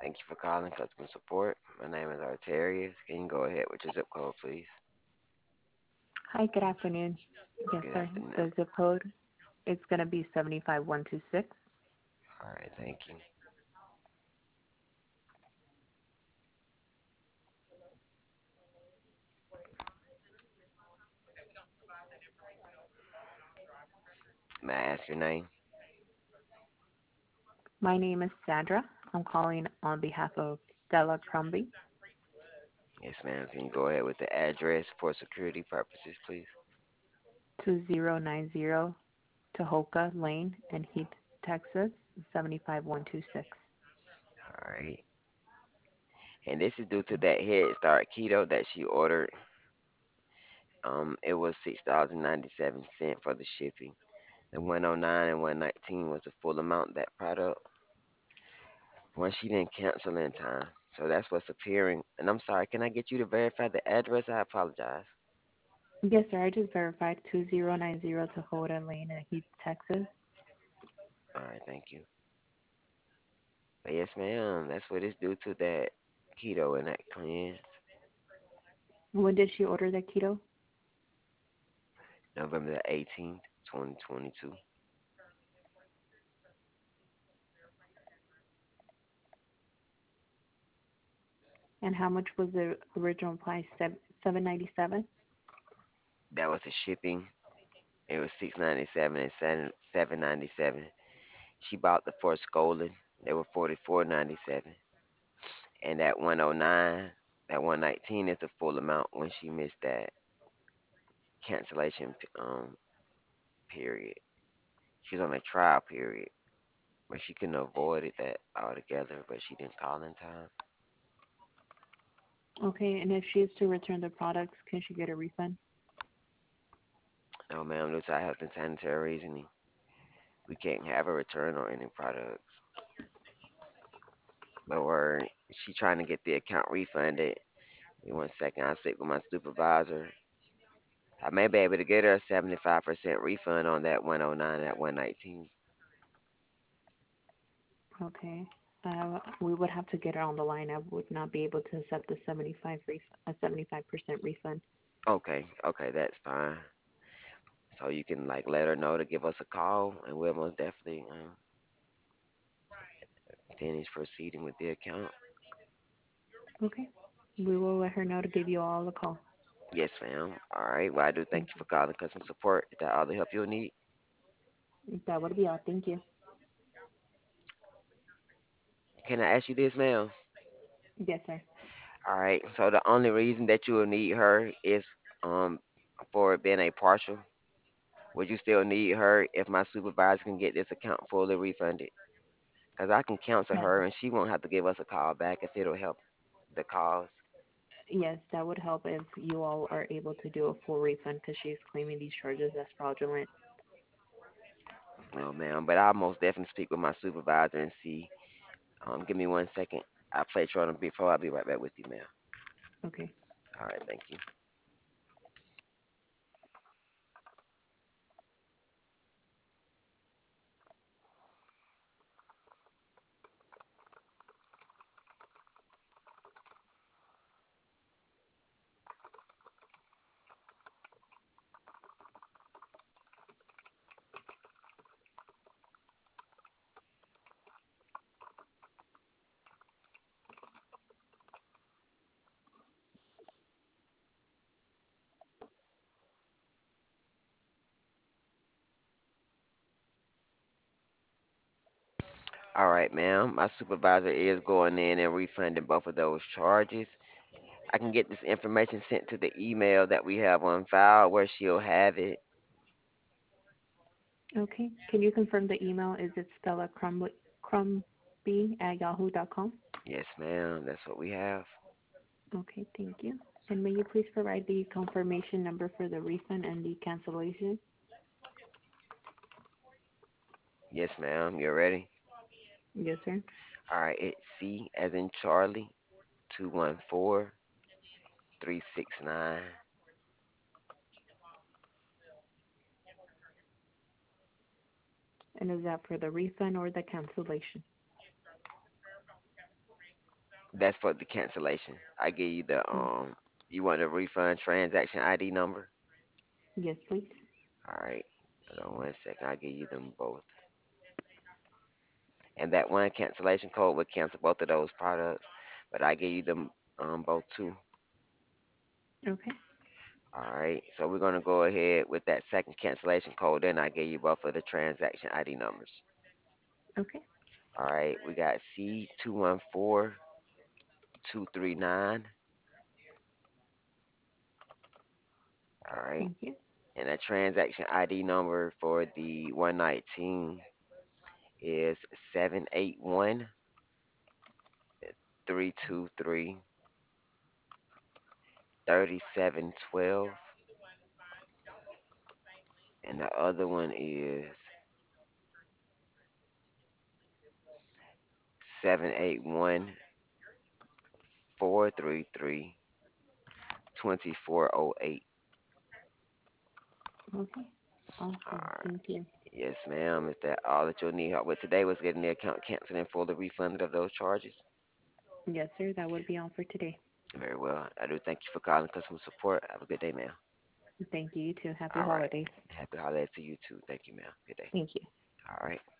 Thank you for calling customer support. My name is Arterius. Can you go ahead with your zip code, please? Hi, good afternoon. Yes, Good sir. afternoon. The zip code is going to be 75126. All right, thank you. May I ask your name? My name is Sandra. I'm calling on behalf of Stella Crombie, Yes, ma'am. Can you go ahead with the address for security purposes, please? 2090 Tahoka Lane in Heath, Texas, 75126. All right. And this is due to that Head Start Keto that she ordered. It was $6.97 for the shipping. The 109 and 119 was the full amount that product. Once she didn't cancel in time. So that's what's appearing. And I'm sorry, can I get you to verify the address? I apologize. Yes, sir. I just verified 2090 Tahoka Lane in Heath, Texas. All right, thank you. But yes, ma'am, that's what it's due to that keto and that cleanse. When did she order the keto? November the 18th, 2022. And how much was the original price? 797. That was the shipping. It was 697 and 797. She bought the four Skolin. They were 44.97. And that 109, that 119 is the full amount when she missed that cancellation period. She was on a trial period, but she couldn't avoid it that altogether. But she didn't call in time. Okay, and if she is to return the products, can she get a refund? No, ma'am, due to our health and sanitary reasoning, we can't have a return on any products. But she trying to get the account refunded. Give me 1 second, I'll speak with my supervisor. I may be able to get her a 75% refund on that 109, that 119. Okay. We would have to get her on the line. I would not be able to accept the 75% refund. Okay, okay, that's fine. So you can like let her know to give us a call, and we'll most definitely finish proceeding with the account. Okay. We will let her know to give you all a call. Yes, ma'am. All right. Well, I do thank you for calling customer support. Is that all the help you'll need? That would be all. Thank you. Can I ask you this, ma'am? Yes, sir. All right. So the only reason that you will need her is um for it being a partial. Would you still need her if my supervisor can get this account fully refunded? Because I can counsel That, her and she won't have to give us a call back if it'll help the cause. yes, that would help if you all are able to do a full refund because she's claiming these charges as fraudulent. No, ma'am. But I'll most definitely speak with my supervisor and see. Give me 1 second. I'll place you on a before. I'll be right back with you, ma'am. Okay. All right. Thank you. All right, ma'am. My supervisor is going in and refunding both of those charges. I can get this information sent to the email that we have on file where she'll have it. Okay. Can you confirm the email? Is it Stella Crumby at yahoo.com? Yes, ma'am. That's what we have. Okay, thank you. And may you please provide the confirmation number for the refund and the cancellation? Yes, ma'am. You ready? Yes, sir. All right. It's C as in Charlie, 214369. And is that for the refund or the cancellation? That's for the cancellation. I give you the Mm, you want the refund transaction ID number? yes, please. All right. Hold on 1 second. I'll give you them both. And that one cancellation code would cancel both of those products, but I give you them both too. Okay. All right. So we're gonna go ahead with that second cancellation code. Then I give you both of the transaction ID numbers. Okay. All right. We got C214239. All right. Thank you. And that transaction ID number for the 119 is 781-323-3712. And the other one is 781-433-2408. Okay. All Awesome. right. Thank you. Yes, ma'am. Is that all that you'll need help with today? Was getting the account canceled and fully refunded of those charges? Yes, sir. That would be all for today. Very well. I do thank you for calling customer support. Have a good day, ma'am. Thank you. You too. Happy All right. holidays. Happy holidays to you too. Thank you, ma'am. Good day. Thank you. All right.